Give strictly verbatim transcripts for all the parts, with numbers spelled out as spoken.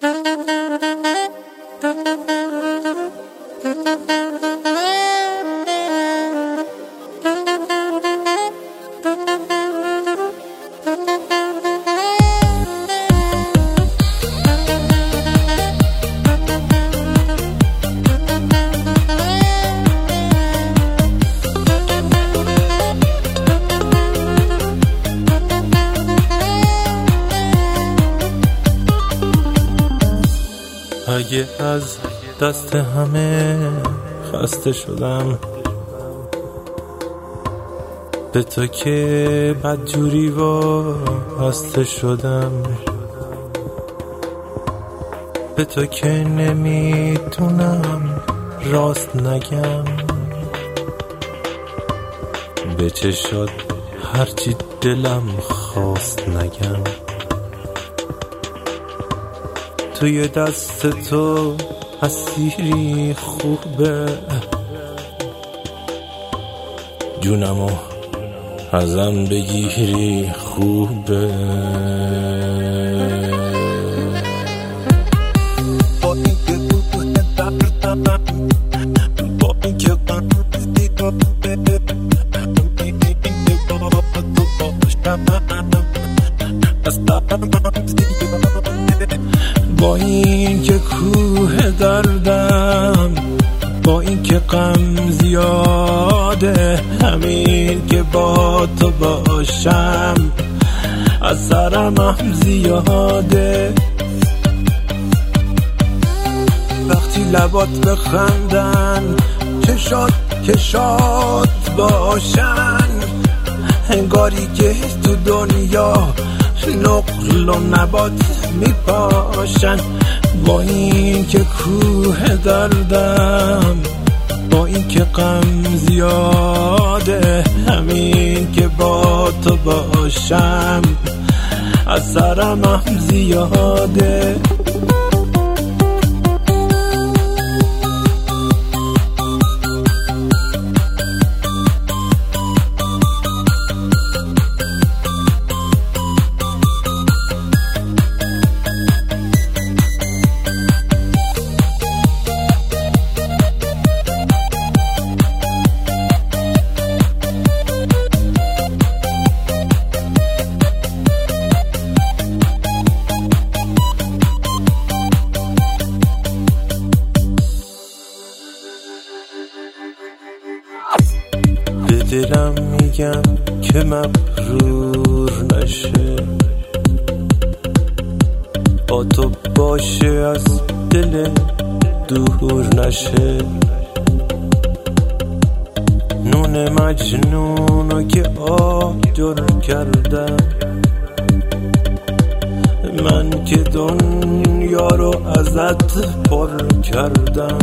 اگه از دست همه خسته شدم، به تو که بدجوری وابسته شدم، به تو که نمیتونم راست نگم، به چه شد هرچی دلم خواست نگم. توی دست تو اسیری خوبه، جونمو ازم بگیری خوبه. با این که تو دردم، با این که قرضی تو بده، این که با تو باشم از دردم زیاده. با این که کوه دردم، با این که غم زیاده، همین که با تو باشم از سرم زیاده. وقتی لبات بخندن، چشات که شاد باشن، انگاری که تو دنیا نقل و نبات میپاشن. با این که کوه دردم، با این که غم زیاده، همین که با تو باشم از سرم زیاده. به دلم میگم که مغرور نشه، با تو باشه از دل دور نشه. نون مجنونو که آجر کردم، من که دنیا رو ازت پر کردم.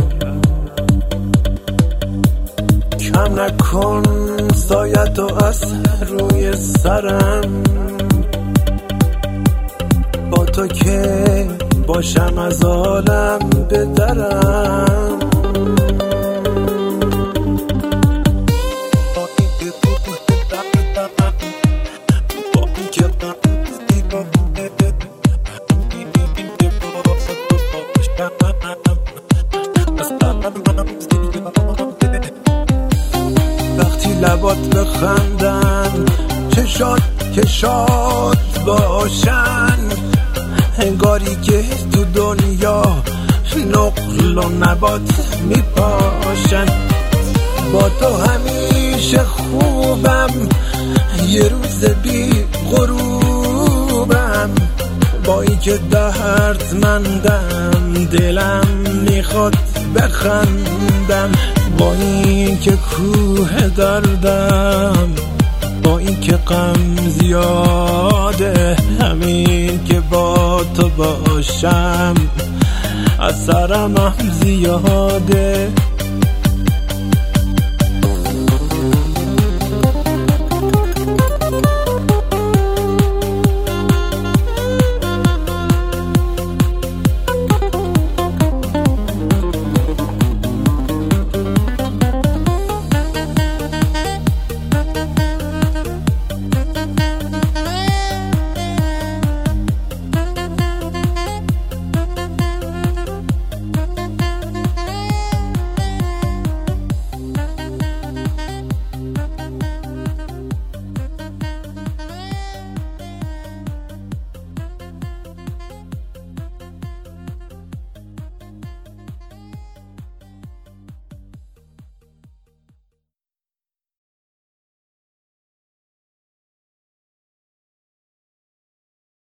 کم نکن سایتو از روی سرم، با تو که باشم از عالم بدرم. وقتی لبات بخندن، چشات که شاد باشن، انگاری که تو دنیا نقل و نبات میپاشن. با تو همیشه خوبم، یه روز بی غروبم، با این که دردمندم دلم میخواد بخندم. با این که کوه دردم، با این که غم زیاده، همین که با تو باشم از سرم زیاده.